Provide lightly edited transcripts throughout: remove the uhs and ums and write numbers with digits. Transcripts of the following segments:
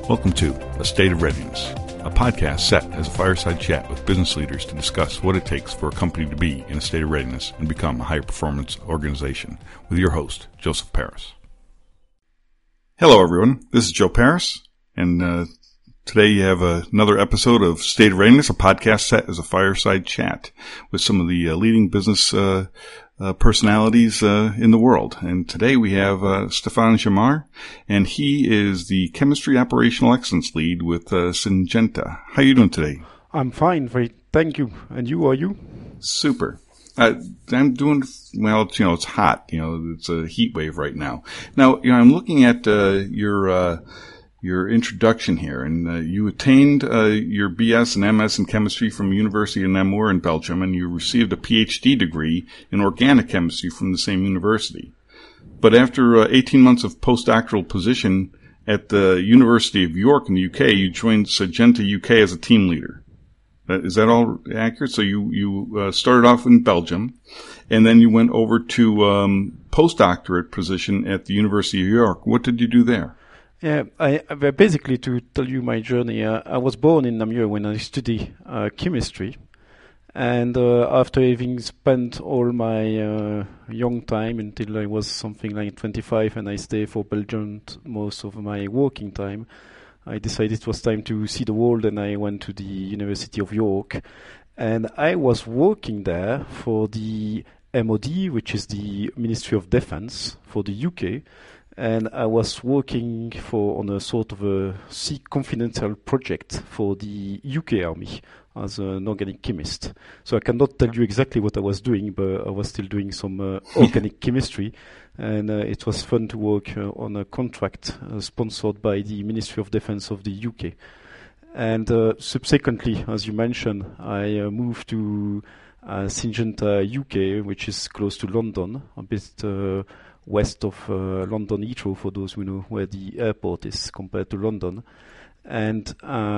Welcome to A State of Readiness, a podcast set as a fireside chat with business leaders to discuss what it takes for a company to be in a state of readiness and become a high-performance organization, with your host, Joseph Paris. Hello, everyone. This is Joe Paris, and today you have another episode of State of Readiness, a podcast set as a fireside chat with some of the leading business personalities in the world. And today we have Stefan Jamar, and he is the Chemistry Operational Excellence Lead with Syngenta. How are you doing today? I'm fine, thank you. And you, are you? Super. I'm doing well. It's hot. It's a heat wave right now. Now, I'm looking at your introduction here, and you attained your BS and MS in chemistry from University of Namur in Belgium, and you received a PhD degree in organic chemistry from the same university. But after 18 months of postdoctoral position at the University of York in the UK, you joined Syngenta UK as a team leader. Is that all accurate? So you started off in Belgium, and then you went over to postdoctorate position at the University of York. What did you do there? Yeah, I basically, to tell you my journey, I was born in Namur when I studied chemistry. And after having spent all my young time until I was something like 25 and I stayed for Belgium most of my working time, I decided it was time to see the world, and I went to the University of York. And I was working there for the MOD, which is the Ministry of Defense for the UK. And I was working on a sort of a confidential project for the UK Army as an organic chemist. So I cannot tell you exactly what I was doing, but I was still doing some organic chemistry. And it was fun to work on a contract sponsored by the Ministry of Defense of the UK. And subsequently, as you mentioned, I moved to Syngenta UK, which is close to London, a bit west of London Heathrow, for those who know where the airport is compared to London. And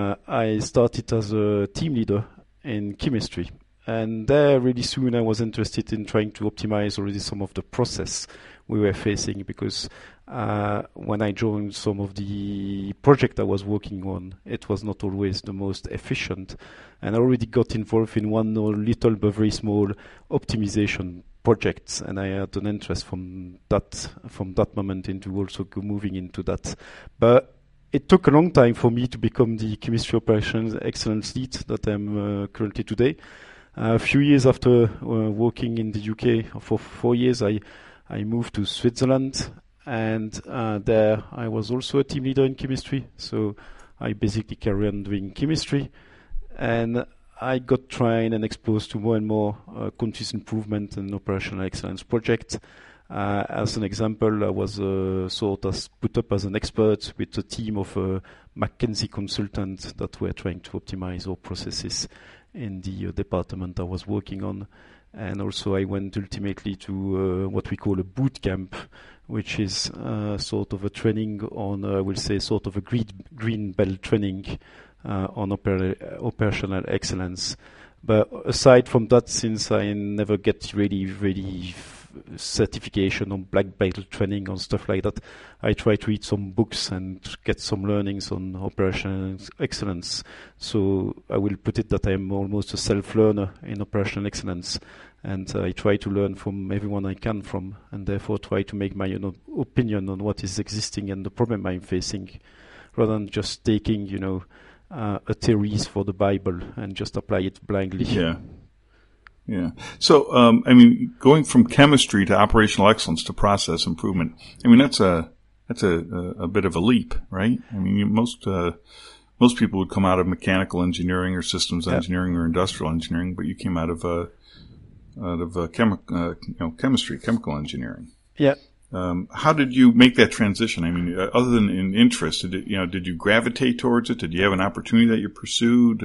I started as a team leader in chemistry. And there, really soon, I was interested in trying to optimize already some of the process we were facing, because when I joined some of the project I was working on, it was not always the most efficient. And I already got involved in one little but very small optimization projects, and I had an interest from that moment into also moving into that. But it took a long time for me to become the Chemistry Operations Excellence Lead that I'm currently today. A few years after working in the UK for 4 years, I moved to Switzerland, and there I was also a team leader in chemistry. So I basically carried on doing chemistry, and I got trained and exposed to more and more continuous improvement and operational excellence projects. As an example, I was put up as an expert with a team of McKinsey consultants that were trying to optimize our processes in the department I was working on. And also I went ultimately to what we call a boot camp, which is sort of a training on, I will say, sort of a green belt training on operational excellence. But aside from that, since I never get really certification on black belt training on stuff like that, I try to read some books and get some learnings on operational excellence. So I will put it that I'm almost a self-learner in operational excellence, and I try to learn from everyone I can from, and therefore try to make my opinion on what is existing and the problem I'm facing, rather than just taking a theories for the Bible and just apply it blindly. Yeah. So, going from chemistry to operational excellence to process improvement, that's a bit of a leap, right? Most people would come out of mechanical engineering or systems engineering or industrial engineering, but you came out of chemistry, chemical engineering. Yeah. How did you make that transition? Other than in interest, did you gravitate towards it? Did you have an opportunity that you pursued?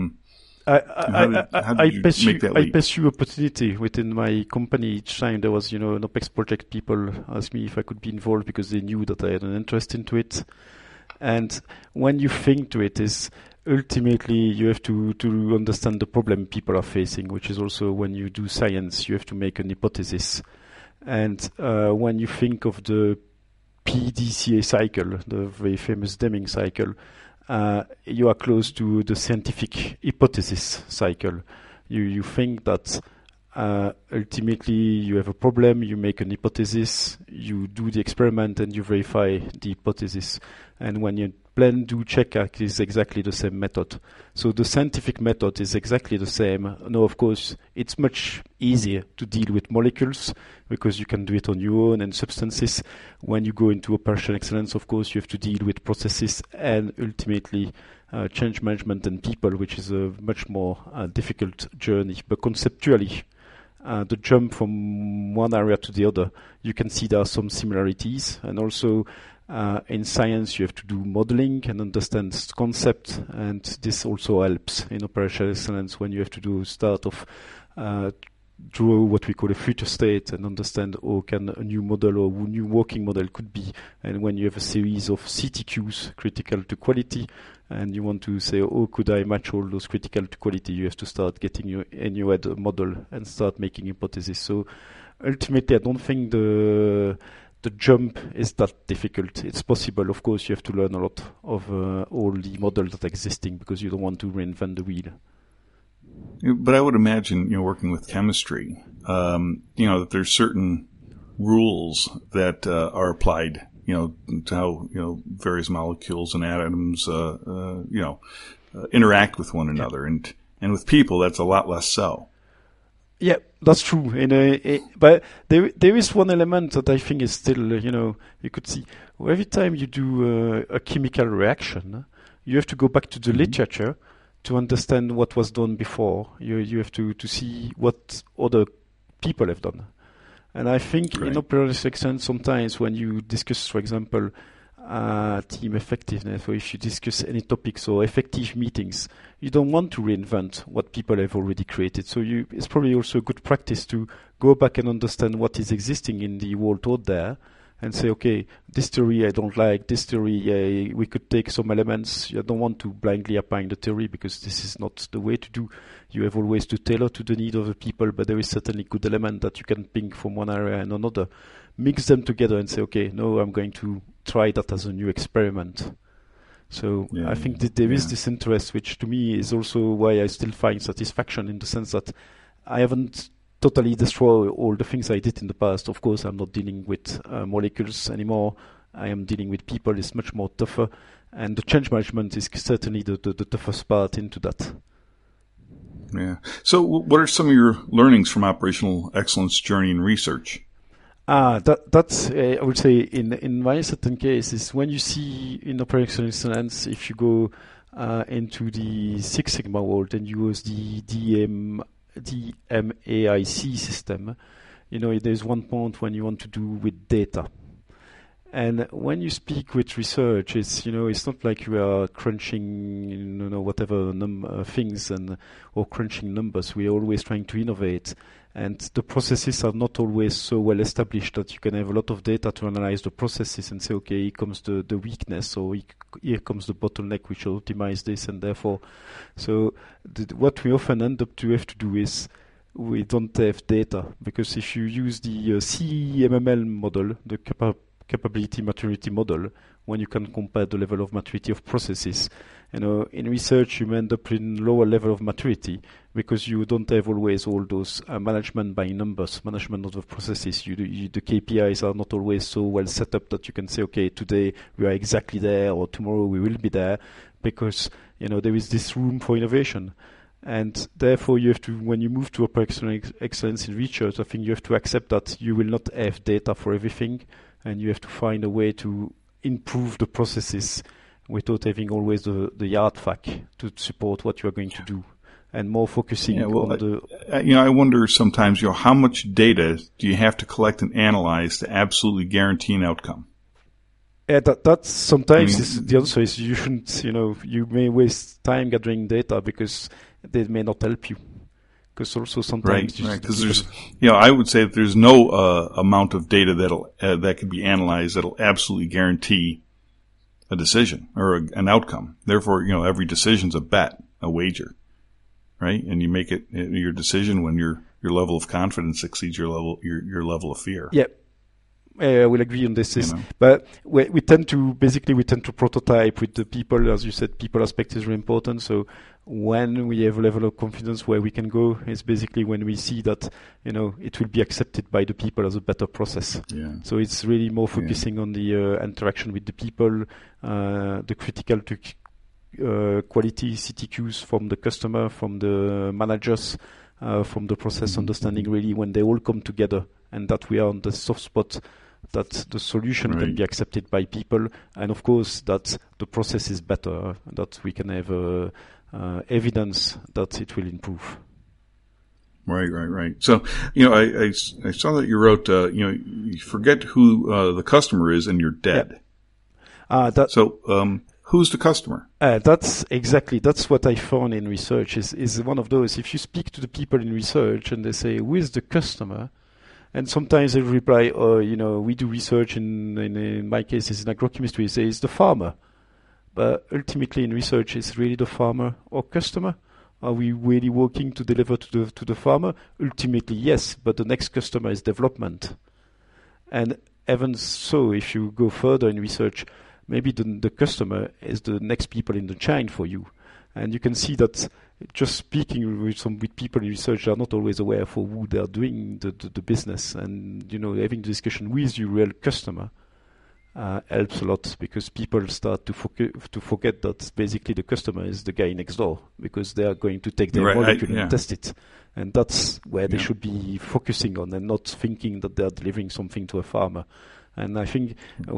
I pursue opportunity within my company. Each time there was, an OPEX project, people asked me if I could be involved because they knew that I had an interest into it. And when you think to it, is ultimately you have to understand the problem people are facing, which is also when you do science, you have to make an hypothesis. And when you think of the PDCA cycle, the very famous Deming cycle, you are close to the scientific hypothesis cycle. You think that ultimately you have a problem, you make an hypothesis, you do the experiment, and you verify the hypothesis. And when you plan, do, check, act is exactly the same method. So the scientific method is exactly the same. Now, of course, it's much easier to deal with molecules because you can do it on your own, and substances. When you go into operational excellence, of course, you have to deal with processes and ultimately change management and people, which is a much more difficult journey. But conceptually, the jump from one area to the other, you can see there are some similarities. And also in science, you have to do modeling and understand concept, and this also helps in operational excellence when you have to do start of draw what we call a future state and understand how can a new model or a new working model could be. And when you have a series of CTQs, critical to quality, and you want to say, oh, could I match all those critical to quality, you have to start getting in your head a model and start making hypotheses. So ultimately, I don't think the jump is that difficult. It's possible. Of course, you have to learn a lot of all the models that are existing because you don't want to reinvent the wheel. But I would imagine, working with chemistry, that there's certain rules that are applied, to how, various molecules and atoms, interact with one another. And with people, that's a lot less so. Yeah, that's true. But there is one element that I think is still, you could see. Every time you do a chemical reaction, you have to go back to the literature to understand what was done before. You have to see what other people have done. And I think in operational excellence, sometimes when you discuss, for example, team effectiveness, or if you discuss any topics or effective meetings, you don't want to reinvent what people have already created. So it's probably also a good practice to go back and understand what is existing in the world out there and say, okay, this theory I don't like, this theory we could take some elements. You don't want to blindly apply the theory because this is not the way to do. You have always to tailor to the need of the people, but there is certainly good element that you can pick from one area and another. Mix them together and say, okay, no, I'm going to try that as a new experiment. So I think that there is this interest, which to me is also why I still find satisfaction in the sense that I haven't totally destroyed all the things I did in the past. Of course, I'm not dealing with molecules anymore. I am dealing with people. It's much more tougher. And the change management is certainly the toughest part into that. Yeah. So what are some of your learnings from operational excellence journey and research? That's I would say in my certain cases, when you see in operational excellence, if you go into the Six Sigma world and you use the DMAIC system, there's one point when you want to do with data. And when you speak with research, it's not like you are crunching whatever things or crunching numbers. We are always trying to innovate, and the processes are not always so well established that you can have a lot of data to analyze the processes and say, okay, here comes the weakness, or here comes the bottleneck, we should optimize this, and therefore, so what we often end up to have to do is we don't have data, because if you use the CMML model, the capability maturity model, when you can compare the level of maturity of processes, in research you end up in lower level of maturity because you don't have always all those management by numbers, management of the processes. The KPIs are not always so well set up that you can say, okay, today we are exactly there, or tomorrow we will be there, because there is this room for innovation. And therefore, you have to, when you move to operational excellence in research, I think you have to accept that you will not have data for everything, and you have to find a way to improve the processes without having always the yardfact to support what you are going to do, and more focusing on the... I wonder sometimes, how much data do you have to collect and analyze to absolutely guarantee an outcome? Yeah, that's sometimes the answer is you shouldn't, you may waste time gathering data because they may not help you. Because also sometimes... Right, because there's, I would say that there's no amount of data that can be analyzed that'll absolutely guarantee a decision or an outcome. Therefore, every decision's a bet, a wager, right? And you make it your decision when your level of confidence exceeds your level of fear. Yeah. I will agree on this. But we tend to prototype with the people. As you said, people aspect is really important. So when we have a level of confidence where we can go is basically when we see that, it will be accepted by the people as a better process. Yeah. So it's really more focusing on the interaction with the people, the critical quality CTQs from the customer, from the managers, from the process understanding, really when they all come together, and that we are on the soft spot, that the solution can be accepted by people, and of course that the process is better, that we can have evidence that it will improve. Right. So, I saw that you wrote, you forget who the customer is and you're dead. Who's the customer? That's what I found in research is one of those. If you speak to the people in research and they say, who is the customer? And sometimes they reply, we do research in my case, it's in agrochemistry, say it's the farmer. But ultimately in research, is really the farmer or customer? Are we really working to deliver to the farmer? Ultimately, yes, but the next customer is development. And even so, if you go further in research, maybe the customer is the next people in the chain for you. And you can see that just speaking with people in research, they are not always aware for who they are doing the business. And, having the discussion with your real customer helps a lot, because people start to forget that basically the customer is the guy next door, because they are going to take their molecule and test it. And that's where they should be focusing on, and not thinking that they are delivering something to a farmer. And I think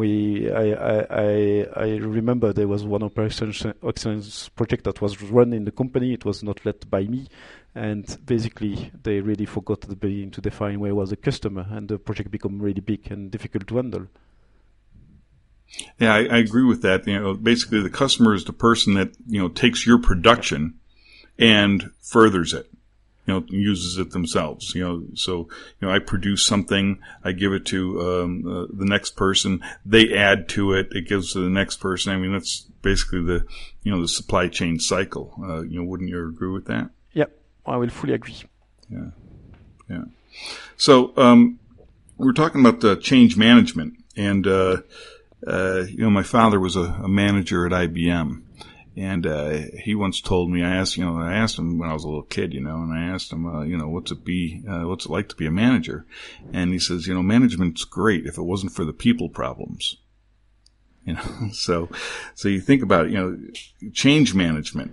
I remember there was one operations excellence project that was run in the company. It was not led by me, and basically they really forgot at the beginning to define where was the customer, and the project became really big and difficult to handle. Yeah, I agree with that. Basically the customer is the person that takes your production and furthers it. Uses it themselves. So I produce something, I give it to the next person. They add to it. It gives to the next person. I mean, that's basically the the supply chain cycle. Wouldn't you agree with that? Yeah, I will fully agree. Yeah. So we're talking about the change management, and my father was a manager at IBM. And he once told me, I asked him when I was a little kid, and I asked him, what's it like to be a manager? And he says, management's great if it wasn't for the people problems. So you think about it, change management,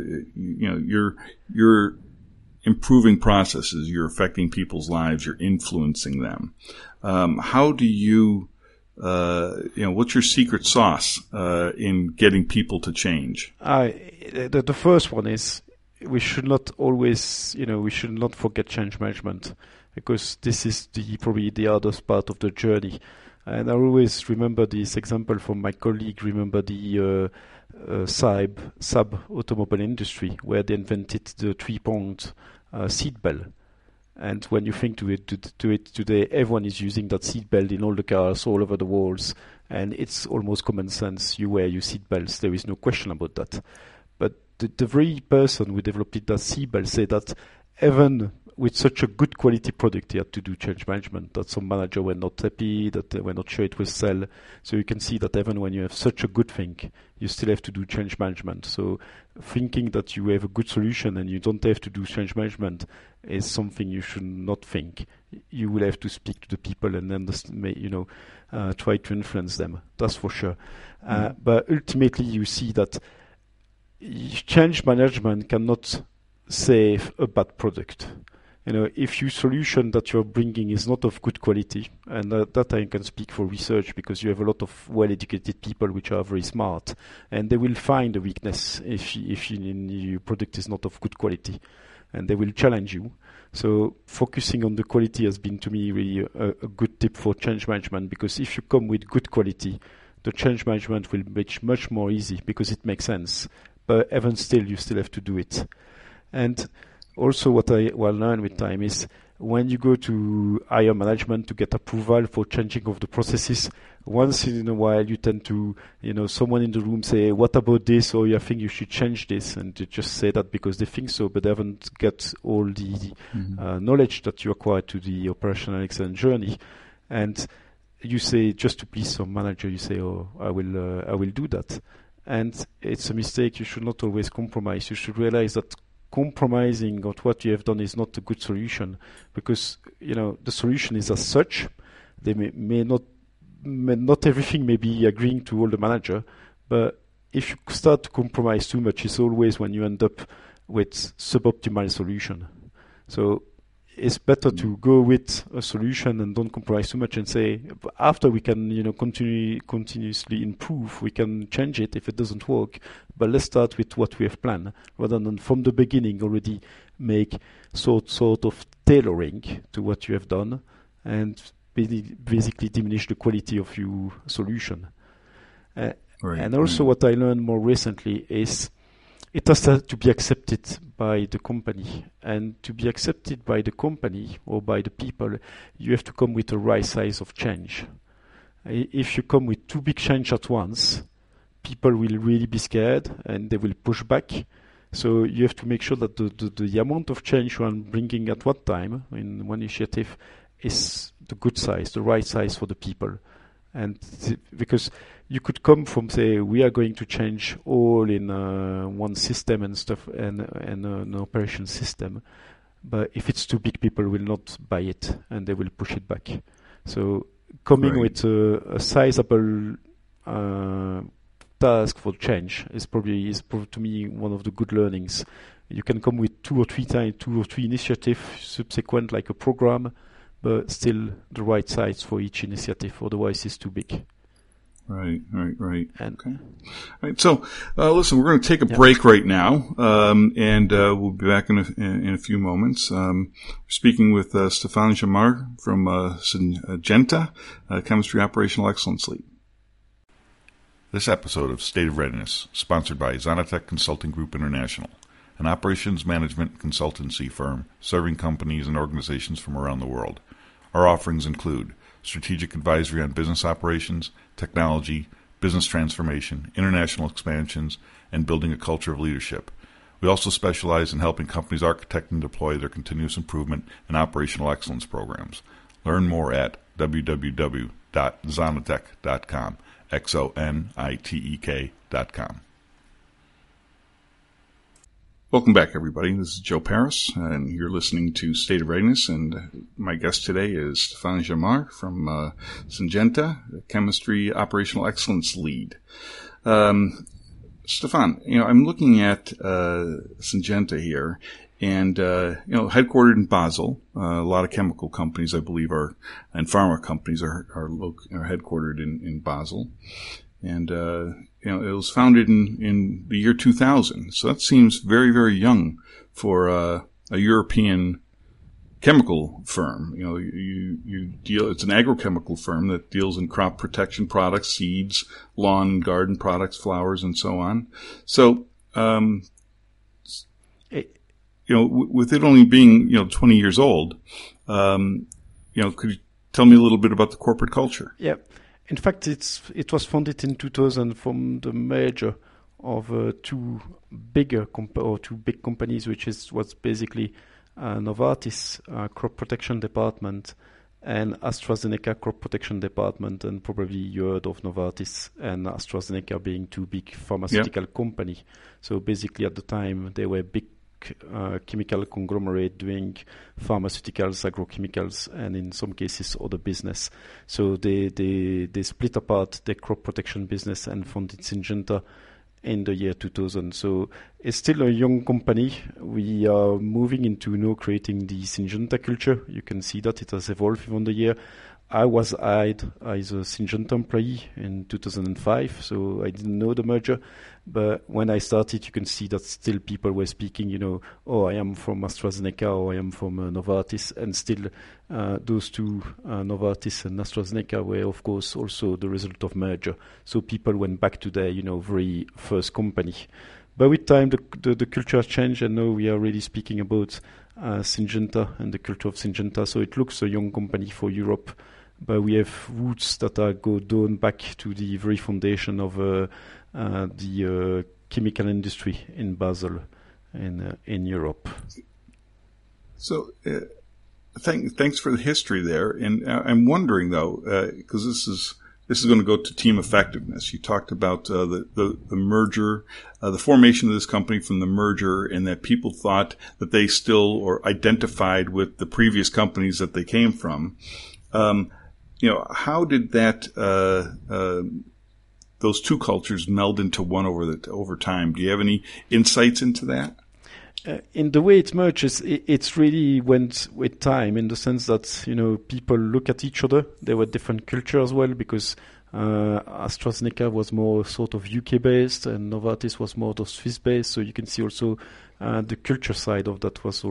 you're improving processes, you're affecting people's lives, you're influencing them. How do you, what's your secret sauce in getting people to change? The first one is we should not always, we should not forget change management, because this is probably the hardest part of the journey. And I always remember this example from my colleague. Remember the Saab automobile industry, where they invented the 3-point seat belt. And when you think to it today, everyone is using that seat belt in all the cars all over the world, and it's almost common sense. You wear your seat belts. There is no question about that. But the very person who developed that seat belt said that even with such a good quality product, he had to do change management, that some manager were not happy, that they were not sure it will sell. So you can see that even when you have such a good thing, you still have to do change management. So thinking that you have a good solution and you don't have to do change management is something you should not think. You will have to speak to the people and understand, try to influence them. That's for sure. But ultimately, you see that change management cannot save a bad product. If your solution that you're bringing is not of good quality, and that I can speak for research, because you have a lot of well-educated people which are very smart, and they will find a weakness if your product is not of good quality, and they will challenge you. So focusing on the quality has been to me really a good tip for change management, because if you come with good quality, the change management will be much more easy because it makes sense. But even still, you still have to do it. And also what I learned with time is when you go to higher management to get approval for changing of the processes, once in a while you tend to, someone in the room say, what about this? Or I think you should change this. And they just say that because they think so, but they haven't got all the knowledge that you acquire to the operational excellence journey. And you say, just to please some manager, you say, "Oh, I will do that," and it's a mistake. You should not always compromise. You should realize that compromising on what you have done is not a good solution, because the solution is as such. They may not everything may be agreeing to all the manager, but if you start to compromise too much, it's always when you end up with suboptimal solution. So it's better to go with a solution and don't compromise too much, and say after we can continuously improve, we can change it if it doesn't work, but let's start with what we have planned, rather than from the beginning already make sort of tailoring to what you have done and basically diminish the quality of your solution. And also what I learned more recently is it has to be accepted by the company. And to be accepted by the company or by the people, you have to come with the right size of change. If you come with too big change at once, people will really be scared and they will push back. So you have to make sure that the amount of change you are bringing at one time in one initiative is the good size, the right size for the people. And because you could come from, say, we are going to change all in one system and stuff, and an operation system, but if it's too big, people will not buy it and they will push it back. So coming with a sizable task for change is probably to me one of the good learnings. You can come with two or three initiatives subsequent, like a program, but still the right size for each initiative, otherwise it's too big. Right. Okay. All right. So, listen, we're going to take a break right now, and we'll be back in a few moments. We're speaking with Stéphane Jamard from Syngenta, Chemistry Operational Excellence Lead. This episode of State of Readiness, sponsored by Zonatech Consulting Group International, an operations management consultancy firm serving companies and organizations from around the world. Our offerings include strategic advisory on business operations, technology, business transformation, international expansions, and building a culture of leadership. We also specialize in helping companies architect and deploy their continuous improvement and operational excellence programs. Learn more at www.zonatech.com, XONITEK.com. Welcome back, everybody. This is Joe Paris, and you're listening to State of Readiness, and my guest today is Stéphane Jamard from Syngenta, Chemistry Operational Excellence Lead. Stéphane, I'm looking at Syngenta here, and headquartered in Basel. A lot of chemical companies, I believe, and pharma companies are headquartered in Basel. And, it was founded in the year 2000. So that seems very, very young for a European chemical firm. It's an agrochemical firm that deals in crop protection products, seeds, lawn and garden products, flowers, and so on. So, with it only being, 20 years old, could you tell me a little bit about the corporate culture? Yeah. In fact, it was founded in 2000 from the merger of two big companies, which was basically Novartis crop protection department and AstraZeneca crop protection department, and probably you heard of Novartis and AstraZeneca being two big pharmaceutical company. So basically, at the time, they were big chemical conglomerate doing pharmaceuticals, agrochemicals, and in some cases other business. So they split apart their crop protection business and founded Syngenta in the year 2000. So it's still a young company. We are moving into creating the Syngenta culture. You can see that it has evolved over the year. I was hired as a Syngenta employee in 2005, so I didn't know the merger. But when I started, you can see that still people were speaking, I am from AstraZeneca or I am from Novartis. And still those two, Novartis and AstraZeneca, were, of course, also the result of merger. So people went back to their, very first company. But with time, the culture has changed, and now we are really speaking about Syngenta and the culture of Syngenta. So it looks a young company for Europe, but we have roots that go down back to the very foundation of the chemical industry in Basel in Europe. So thanks for the history there. And I'm wondering though, because this is going to go to team effectiveness. You talked about the merger, the formation of this company from the merger, and that people thought that they still or identified with the previous companies that they came from. How did that those two cultures meld into one over time? Do you have any insights into that? In the way it merges, it's really went with time, in the sense that, people look at each other. There were different cultures as well, because AstraZeneca was more sort of UK-based and Novartis was more of Swiss-based. So you can see also the culture side of that was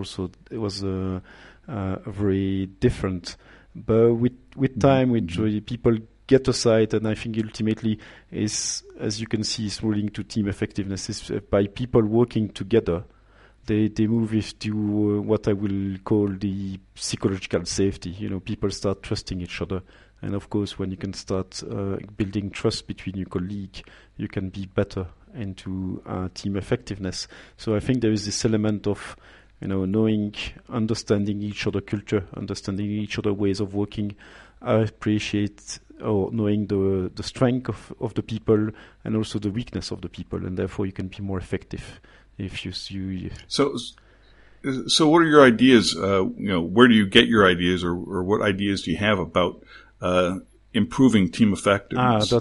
very different. But with time, people get aside, and I think ultimately is, as you can see, is ruling to team effectiveness is by people working together. They move into what I will call the psychological safety. People start trusting each other. And of course, when you can start building trust between your colleague, you can be better into team effectiveness. So I think there is this element of, knowing, understanding each other culture, understanding each other ways of working. I appreciate knowing the strength of the people and also the weakness of the people, and therefore you can be more effective. So what are your ideas? Where do you get your ideas, or what ideas do you have about improving team effectiveness?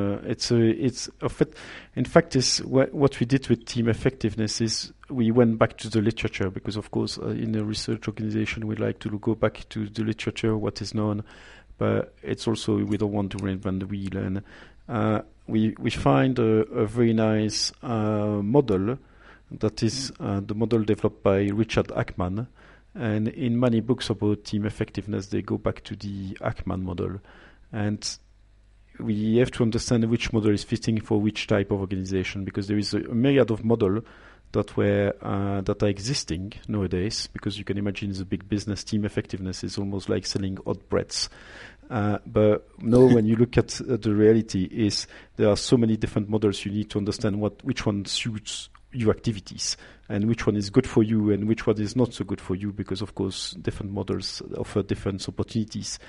In fact, what we did with team effectiveness is we went back to the literature, because of course in a research organization we like to go back to the literature, what is known, but it's also we don't want to reinvent the wheel, and we find a very nice model. That is the model developed by Richard Ackman. And in many books about team effectiveness, they go back to the Ackman model. And we have to understand which model is fitting for which type of organization, because there is a myriad of models that are existing nowadays, because you can imagine it's a big business. Team effectiveness is almost like selling odd breads. But no, when you look at the reality, is there are so many different models. You need to understand which one suits your activities and which one is good for you and which one is not so good for you, because of course different models offer different opportunities.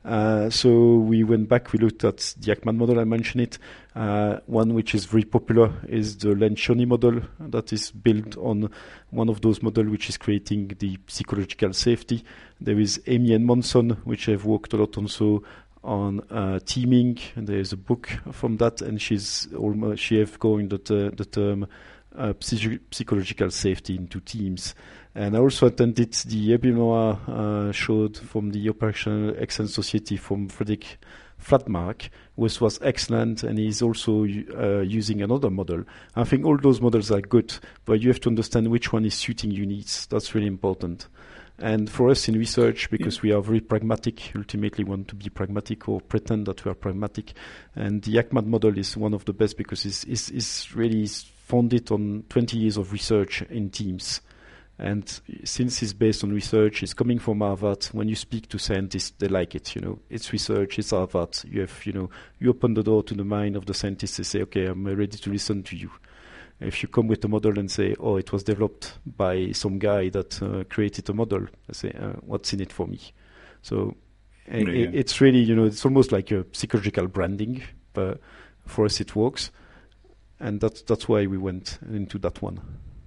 So we went back, we looked at the Ackman model, I mentioned it. One which is very popular is the Lencioni model, that is built on one of those models which is creating the psychological safety. There is Amy and Monson, which have worked a lot also on teaming, and there is a book from that, and she have coined the term psychological safety into teams. And I also attended the webinar showed from the Operational Excellence Society from Frederick Fladmark, which was excellent, and he's also using another model. I think all those models are good, but you have to understand which one is suiting your needs. That's really important. And for us in research, because we are very pragmatic, ultimately want to be pragmatic or pretend that we are pragmatic, and the Ackman model is one of the best, because it's really founded on 20 years of research in teams. And since it's based on research, it's coming from Harvard. When you speak to scientists, they like it. It's research, it's Harvard. You open the door to the mind of the scientists. They say, okay, I'm ready to listen to you. If you come with a model and say, oh, it was developed by some guy that created a model, I say, what's in it for me? So it's really, it's almost like a psychological branding, but for us it works. And that's why we went into that one.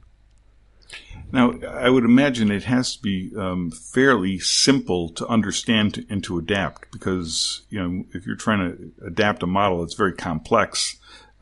Now, I would imagine it has to be fairly simple to understand and to adapt, because if you're trying to adapt a model that's very complex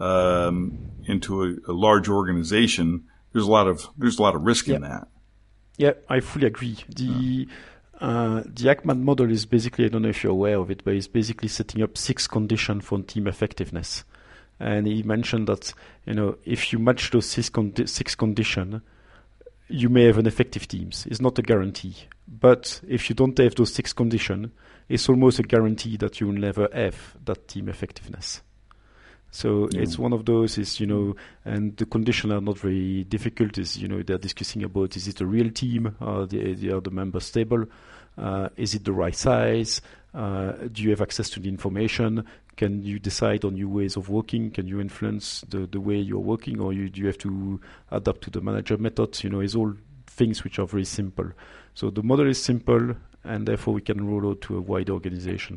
into a large organization, there's a lot of risk in that. Yeah, I fully agree. The Ackman model is basically, I don't know if you're aware of it, but it's basically setting up 6 conditions for team effectiveness. And he mentioned that if you match those 6 conditions, you may have an effective teams. It's not a guarantee. But if you don't have those 6 conditions, it's almost a guarantee that you will never have that team effectiveness. So it's one of those and the conditions are not very difficult. They're discussing about, is it a real team? Are the members stable? Is it the right size? Do you have access to the information? Can you decide on your ways of working? Can you influence the way you're working, or do you have to adapt to the manager methods? It's all things which are very simple. So the model is simple, and therefore we can roll out to a wide organization.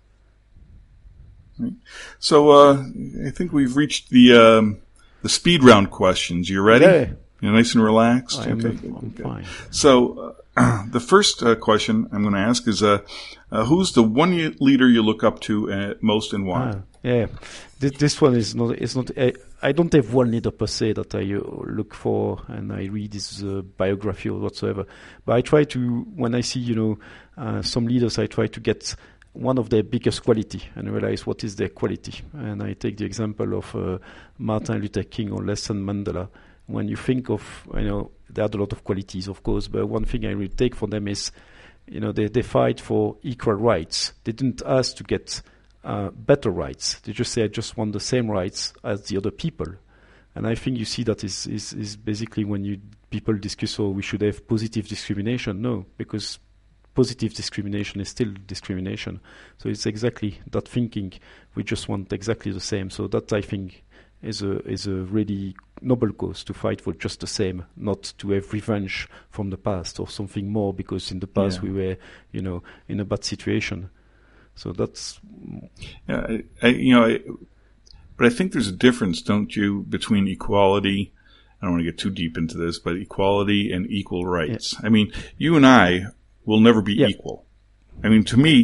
So I think we've reached the speed round questions. You ready? Yeah. You're nice and relaxed? I'm fine. So the first question I'm going to ask is, who's the one leader you look up to most and why? Yeah, this one is not. It's not. I don't have one leader per se that I look for and I read his biography or whatsoever. But I try to, when I see some leaders, I try to get one of their biggest quality and realize what is their quality. And I take the example of Martin Luther King or Nelson Mandela. When you think of, there are a lot of qualities, of course, but one thing I will take from them is, they fight for equal rights. They didn't ask to get better rights. They just say, I just want the same rights as the other people. And I think you see that is basically when people discuss, we should have positive discrimination. No, because positive discrimination is still discrimination. So it's exactly that thinking. We just want exactly the same. So that, I think, is a really noble cause to fight for just the same, not to have revenge from the past or something more because in the past we were, in a bad situation. So that's... Yeah, but I think there's a difference, don't you, between equality, I don't want to get too deep into this, but equality and equal rights. Yeah. I mean, you and I will never be equal. I mean, to me,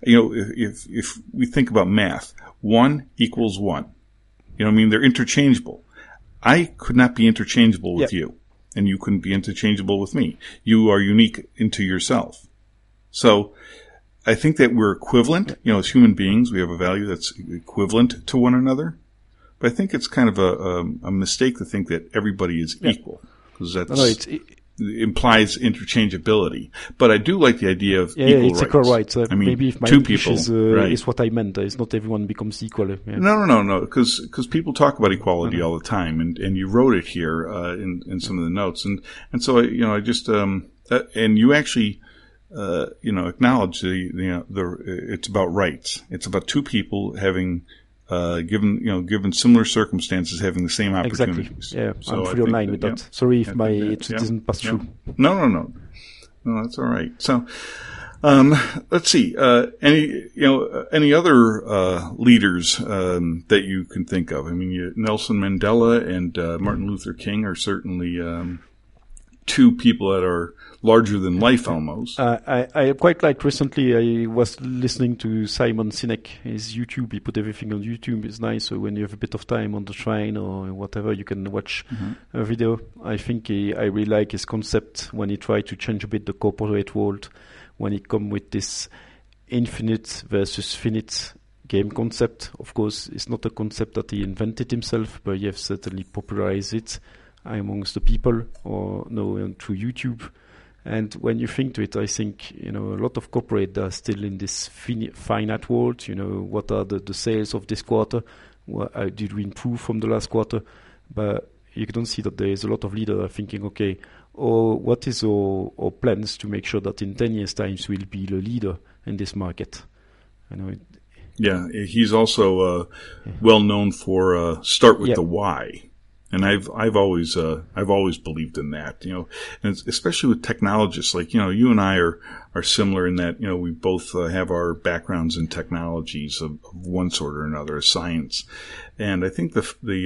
if we think about math, 1 equals 1. They're interchangeable. I could not be interchangeable with you, and you couldn't be interchangeable with me. You are unique into yourself. So I think that we're equivalent. As human beings, we have a value that's equivalent to one another. But I think it's kind of a mistake to think that everybody is equal, because it implies interchangeability. But I do like the idea of equal rights. Equal rights. Maybe if my two English people is what I meant. It's not everyone becomes equal. Yeah. No. Because people talk about equality all the time, and you wrote it here in some of the notes, and so I just and you actually acknowledge it's about rights. It's about two people having. Given similar circumstances, having the same opportunities. Exactly. Yeah, so I'm fully in line with that. Sorry if it doesn't pass through. No, that's all right. So, let's see. Any other leaders that you can think of? I mean, Nelson Mandela and Martin Luther King are certainly two people that are larger than life almost. I quite liked recently, I was listening to Simon Sinek, his YouTube. He put everything on YouTube. It's nice. So when you have a bit of time on the train or whatever, you can watch a video. I think I really like his concept when he tried to change a bit the corporate world, when he come with this infinite versus finite game concept. Of course, it's not a concept that he invented himself, but he has certainly popularized it amongst the people through YouTube. And when you think to it, I think, a lot of corporate are still in this finite world. What are the sales of this quarter? Did we improve from the last quarter? But you don't see that there is a lot of leaders are thinking, okay, what is our plans to make sure that in 10 years' time we'll be the leader in this market? Yeah, he's also well known for start with the why. And I've always believed in that, and especially with technologists like, you and I are similar in that, we both have our backgrounds in technologies of one sort or another, science. And I think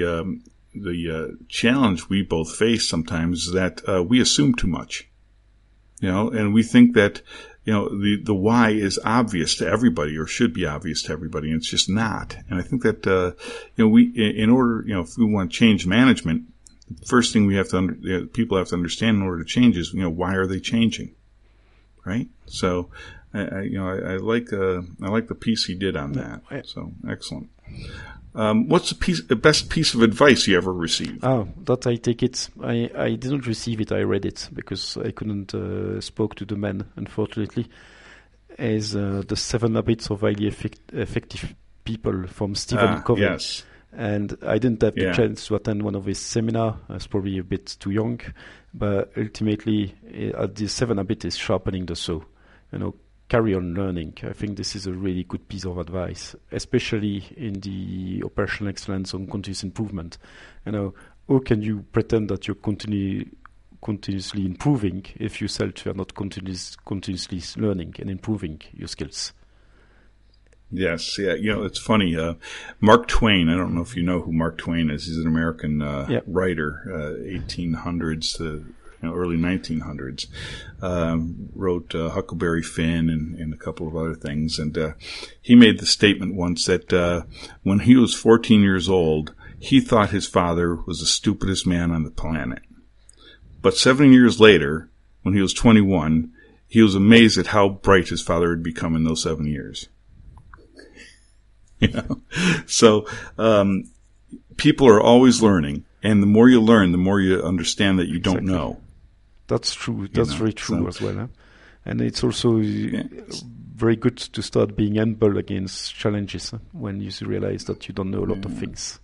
the challenge we both face sometimes is that, we assume too much, and we think that, the why is obvious to everybody or should be obvious to everybody, and it's just not. And I think that, in order, if we want to change management, the first thing we have to people have to understand in order to change is, why are they changing? Right? So, I like the piece he did on that. So, excellent. What's the best piece of advice you ever received? Oh, that I take it. I didn't receive it. I read it because I couldn't spoke to the man, unfortunately. Is the 7 Habits of Highly Effective People from Stephen Covey. Yes. And I didn't have the chance to attend one of his seminars. I was probably a bit too young. But ultimately, the 7 Habits is sharpening the saw. Carry on learning. I think this is a really good piece of advice, especially in the operational excellence on continuous improvement. How can you pretend that you're continually continuously improving if yourself are not continuously learning and improving your skills. Yes, yeah. It's funny. Mark Twain. I don't know if you know who Mark Twain is. He's an American writer, 1800s to early 1900s. Wrote Huckleberry Finn and a couple of other things. And he made the statement once that when he was 14 years old, he thought his father was the stupidest man on the planet. But 7 years later, when he was 21, he was amazed at how bright his father had become in those 7 years. So people are always learning, and the more you learn, the more you understand that you don't know. That's true. That's very true as well. Huh? And it's also very good to start being humble against challenges when you realize that you don't know a lot of things.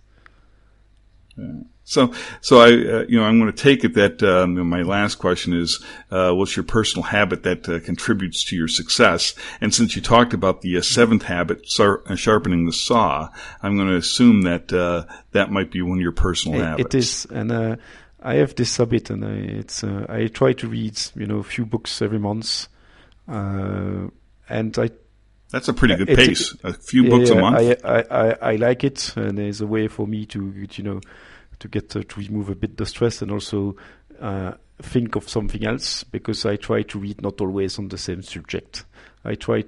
So I'm going to take it that my last question is, what's your personal habit that contributes to your success? And since you talked about the seventh habit, sharpening the saw, I'm going to assume that that might be one of your personal habits. It is, and I have this habit, and I try to read a few books every month, and That's a pretty good pace. A few books a month. I like it, and there's a way for me to get to remove a bit the stress and also think of something else, because I try to read not always on the same subject. I call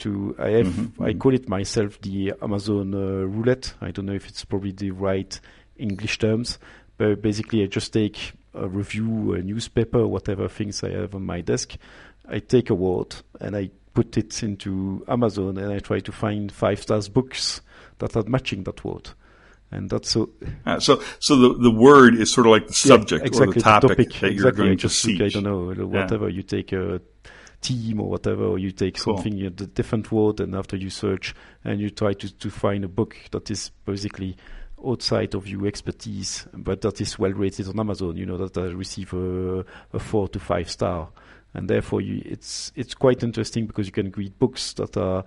it myself the Amazon roulette. I don't know if it's probably the right English terms, but basically I just take a review, a newspaper, whatever things I have on my desk. I take a word and I put it into Amazon, and I try to find 5-star books that are matching that word. And that's so the word is sort of like the subject or the topic that you're going to teach. I don't know, whatever. You take a team or whatever, or you take something, a different word, and after you search and you try to find a book that is basically outside of your expertise, but that is well rated on Amazon, that receive a 4 to 5 star. And therefore it's quite interesting, because you can read books that are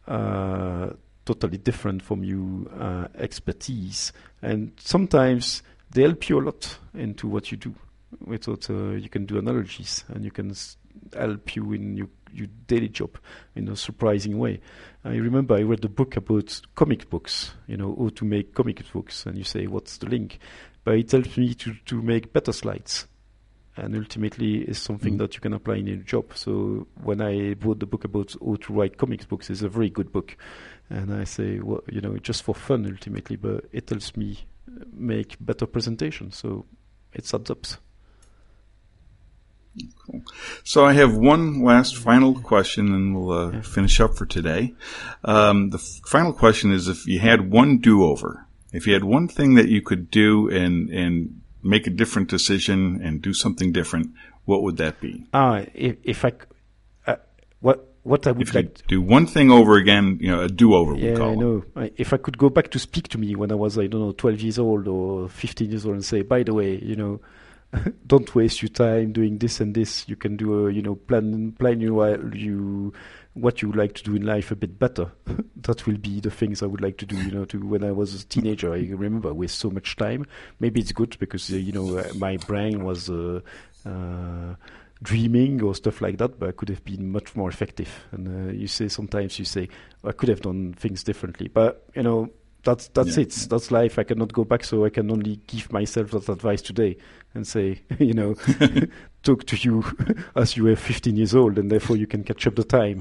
totally different from your expertise, and sometimes they help you a lot into what you do. You can do analogies, and you can help you in your daily job in a surprising way. I remember I read a book about comic books, how to make comic books, and you say, what's the link? But it helps me to make better slides. And ultimately, it's something that you can apply in your job. So when I wrote the book about how to write comic books, it's a very good book. And I say, well, just for fun ultimately, but it helps me make better presentations. So it adds up. Cool. So I have one last final question, and we'll finish up for today. The final question is, if you had one do-over, if you had one thing that you could do and make a different decision and do something different, what would that be? If I, what I would like to do one thing over again, a do-over. Yeah, we call I know. If I could go back to speak to me when I was, 12 years old or 15 years old, and say, by the way, don't waste your time doing this and this. You can do plan what you would like to do in life a bit better. That will be the things I would like to do, when I was a teenager. I remember I waste so much time. Maybe it's good because, my brain was dreaming or stuff like that, but I could have been much more effective. And sometimes you say, I could have done things differently. But, that's it. That's life. I cannot go back, so I can only give myself that advice today and say, talk to you as you were 15 years old, and therefore you can catch up the time.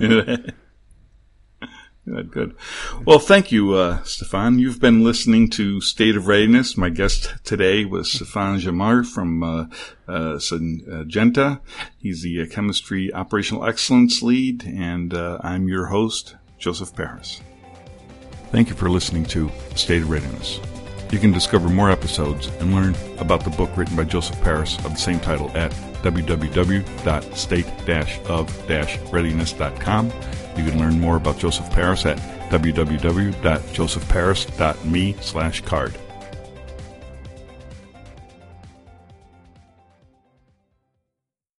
Good. Well, thank you, Stéphane. You've been listening to State of Readiness. My guest today was Stéphane Jamar from Syngenta. He's the Chemistry Operational Excellence Lead, and I'm your host, Joseph Paris. Thank you for listening to State of Readiness. You can discover more episodes and learn about the book written by Joseph Paris of the same title at www.state-of-readiness.com. You can learn more about Joseph Paris at www.josephparis.me/card.